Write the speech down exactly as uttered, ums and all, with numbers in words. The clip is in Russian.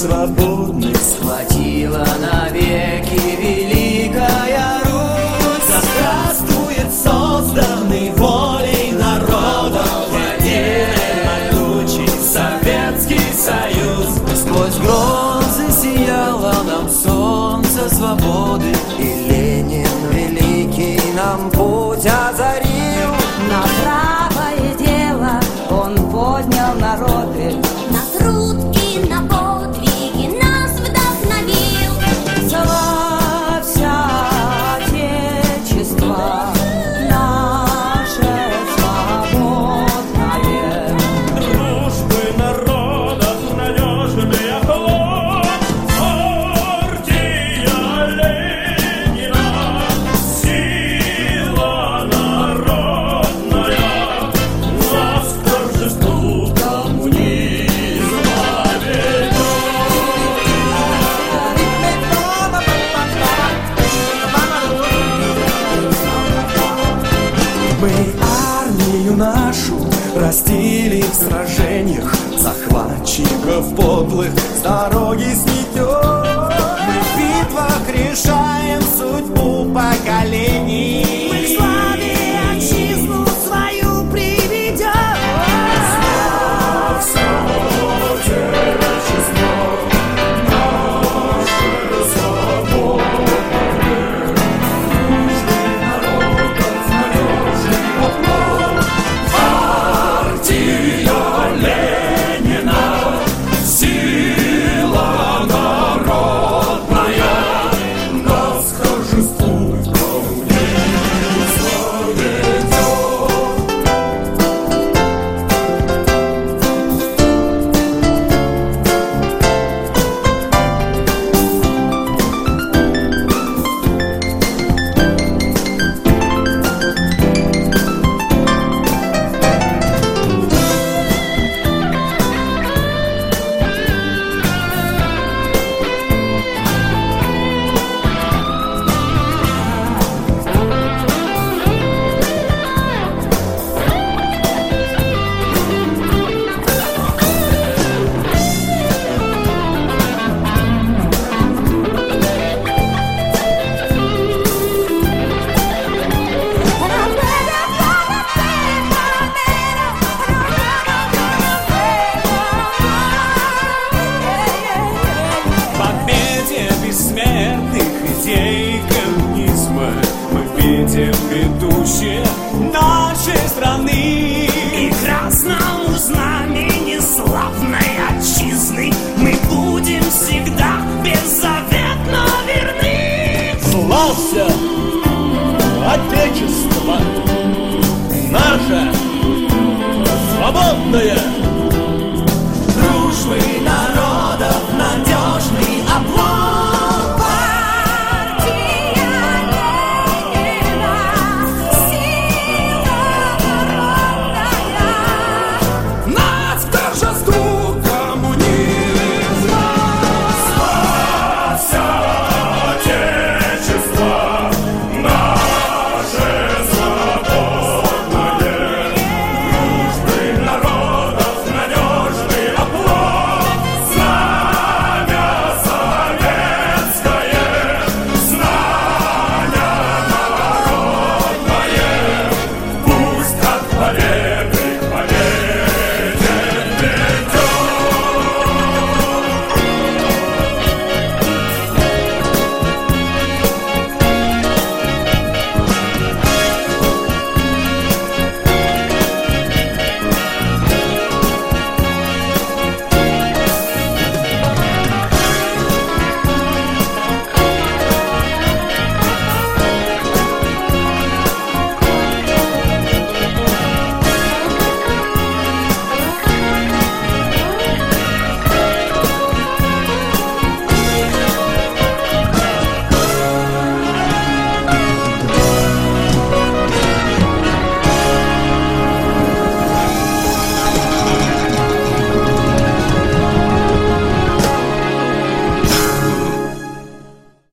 свободных схватила навеки великая Русь. Да здравствует созданный волей народа единый могучий Советский Союз. Сквозь грозы сияло нам солнце свободы, и Ленин великий нам путь озарил. На правое дело он поднял народы, на труд и на подвиги нас вдохновил. Славься, Отечество наше свободное. Дружбы народов надежный оплот, партия Ленина, сила народная, нас к торжеству коммунизма ведет. Мы армию нашу растили в сражениях, захватчиков подлых с дороги сметем. Мы в битвах решаем судьбу поколений. Мы к славе отчизну свою приведем. Славься, Отечество наше свободное, дружный народов надежный оплот, партия Ленина, сила народная, нас к торжеству коммунизма ведет. Победе бессмертных идей коммунизма мы видим ведущие нашей страны. И красному знамени славной отчизны мы будем всегда беззаветно верны. Славься, Отечество наше свободное!